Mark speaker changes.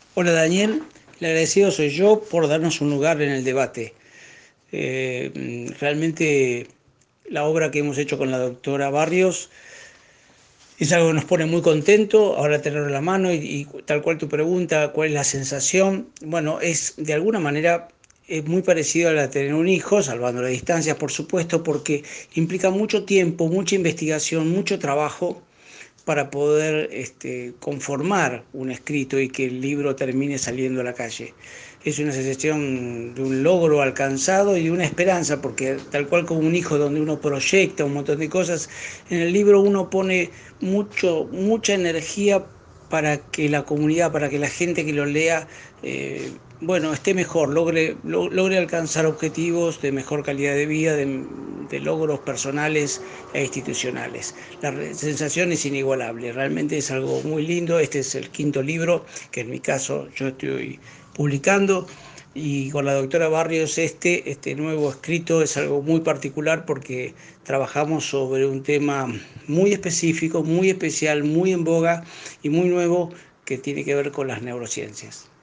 Speaker 1: Hola Daniel, el agradecido soy yo por darnos un lugar en el debate. Realmente la obra que hemos hecho con la doctora Barrios es algo que nos pone muy contento, ahora tenerlo en la mano y tal cual tu pregunta, ¿cuál es la sensación? Bueno, es de alguna manera es muy parecido a la de tener un hijo, salvando las distancias, por supuesto, porque implica mucho tiempo, mucha investigación, mucho trabajo para poder conformar un escrito y que el libro termine saliendo a la calle. Es una sensación de un logro alcanzado y de una esperanza, porque tal cual como un hijo donde uno proyecta un montón de cosas, en el libro uno pone mucha energía para que la comunidad, para que la gente que lo lea, bueno, esté mejor, logre alcanzar objetivos de mejor calidad de vida, de logros personales e institucionales. La sensación es inigualable, realmente es algo muy lindo. Este es el quinto libro que en mi caso yo estoy publicando. Y con la doctora Barrios este nuevo escrito es algo muy particular porque trabajamos sobre un tema muy específico, muy especial, muy en boga y muy nuevo que tiene que ver con las neurociencias.